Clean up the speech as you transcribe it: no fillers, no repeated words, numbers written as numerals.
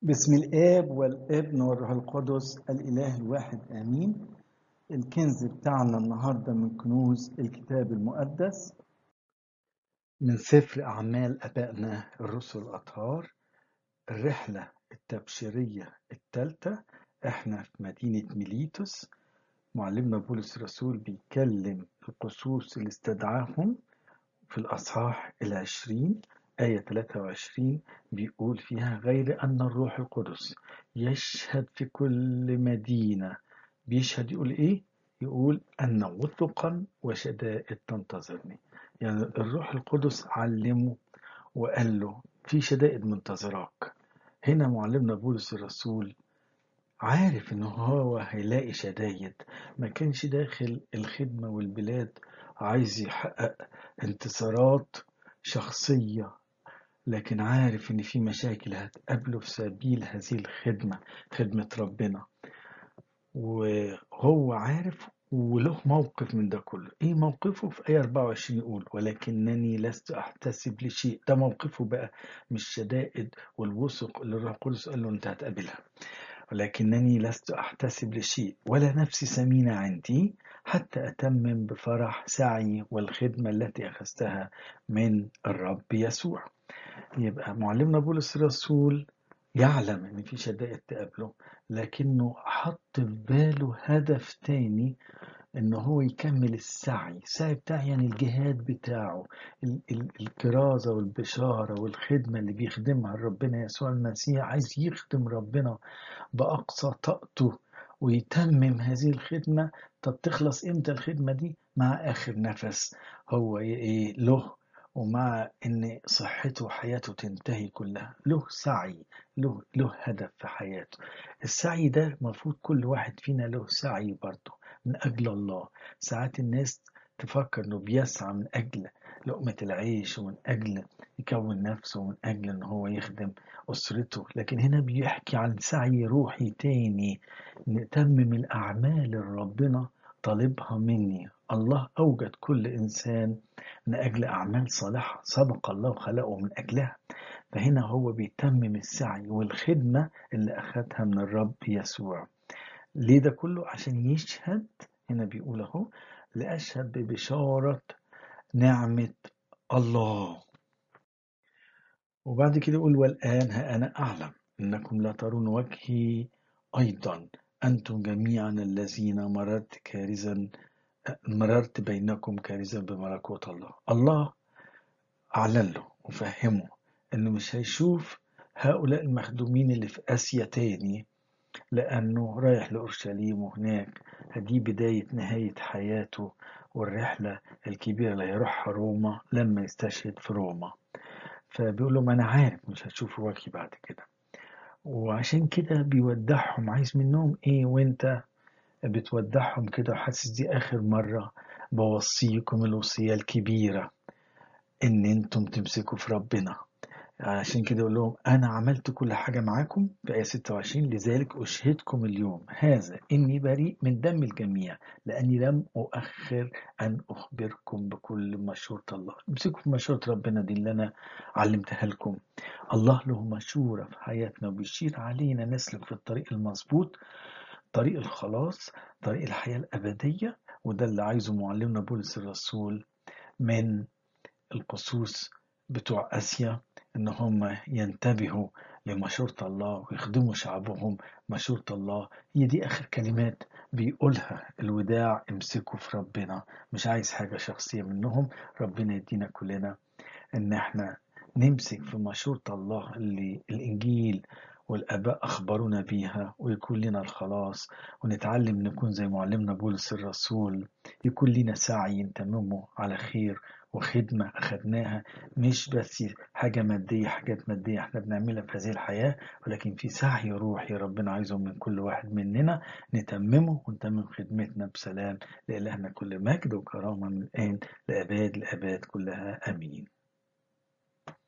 بسم الآب والابن والروح القدس الإله الواحد آمين. الكنز بتاعنا النهاردة من كنوز الكتاب المقدس من سفر أعمال أبائنا الرسل الأطهار، الرحلة التبشيرية الثالثة. احنا في مدينة ميليتوس. معلمنا بولس الرسول بيكلم القسوس اللي استدعاهم في الأصحاح 20 آية 23 بيقول فيها: غير أن الروح القدس يشهد في كل مدينة. بيشهد يقول إيه؟ يقول أن وثقا وشدائد تنتظرني. يعني الروح القدس علمه وقال له في شدائد منتظراك. هنا معلمنا بولس الرسول عارف إن هو هيلاقي شدايد. ما كانش داخل الخدمة والبلاد عايز يحقق انتصارات شخصية، لكن عارف إن في مشاكل هتقابله في سبيل هذه الخدمة، خدمة ربنا. وهو عارف وله موقف من ده كله. ايه موقفه؟ في آية 24 يقول: ولكنني لست احتسب لشيء. ده موقفه بقى، مش شدائد والوثق اللي الروح القدس قال له انت هتقابلها. ولكنني لست أحتسب لشيء ولا نفسي سمينة عندي، حتى أتمم بفرح سعي والخدمة التي أخذتها من الرب يسوع. يبقى معلمنا بولس الرسول يعلم إن في شدائد تقابله، لكنه حط في باله هدف تاني، إن هو يكمل السعي بتاعه، يعني الجهاد بتاعه، الكرازة والبشارة والخدمة اللي بيخدمها ربنا يسوع المسيح. عايز يخدم ربنا بأقصى طاقته ويتمم هذه الخدمة. طب تخلص إمتى الخدمة دي؟ مع آخر نفس هو إيه له، ومع إن صحته وحياته تنتهي كلها. له سعي، له هدف في حياته. السعي ده المفروض كل واحد فينا له سعي برضه من أجل الله. ساعات الناس تفكر إنه بيسعى من أجل لقمة العيش، ومن أجل يكون نفسه، ومن أجل إن هو يخدم أسرته، لكن هنا بيحكي عن سعي روحي تاني، نتمم الأعمال اللي ربنا طالبها مني. الله أوجد كل إنسان من أجل أعمال صالحة سبق الله خلقه من أجلها. فهنا هو بيتمم السعي والخدمة اللي أخذها من الرب يسوع. ليه ده كله؟ عشان يشهد. هنا بيقول أهو: لأشهد ببشارة نعمة الله. وبعد كده يقول: والآن ها أنا أعلم أنكم لا ترون وجهي أيضا، أنتم جميعا الذين مررت بينكم كارزا بملكوت الله. الله أعلن له وفهمه أنه مش هيشوف هؤلاء المخدومين اللي في آسيا تاني، لأنه رايح لأورشليم، وهناك دي بداية نهاية حياته والرحلة الكبيرة اللي هيروحها روما لما يستشهد في روما. فبيقول له: ما أنا عارف مش هتشوفوا وجهي بعد كده. وعشان كده بيودعهم. عايز منهم إيه وأنت بتودعهم كده وحاسس دي آخر مرة؟ بوصيكم الوصية الكبيرة، إن أنتم تمسكوا في ربنا. عشان كده يقول لهم: أنا عملت كل حاجة معاكم في آية 26، لذلك أشهدكم اليوم هذا إني بريء من دم الجميع، لأني لم أؤخر أن أخبركم بكل مشورة الله. امسكوا في مشورة ربنا دي اللي أنا علمتها لكم. الله له مشورة في حياتنا وبيشير علينا نسلك في الطريق المظبوط، طريق الخلاص، طريق الحياة الأبدية. وده اللي عايزه معلمنا بولس الرسول من القسوس بتوع آسيا، إن هم ينتبهوا لمشورة الله ويخدموا شعبهم مشورة الله. هي دي آخر كلمات بيقولها الوداع: امسكوا في ربنا. مش عايز حاجة شخصية منهم. ربنا يدينا كلنا إن احنا نمسك في مشورة الله اللي الإنجيل والآباء أخبرونا بيها، ويكون لنا الخلاص، ونتعلم نكون زي معلمنا بولس الرسول، يكون لنا سعي نتممه على خير وخدمة أخدناها، مش بس حاجات مادية احنا بنعملها في هذه الحياة، ولكن في سعي روحي ربنا عايزه من كل واحد مننا نتممه ونتمم خدمتنا بسلام. لإلهنا كل مجد وكرامة من الآن لأباد الآباد كلها، آمين.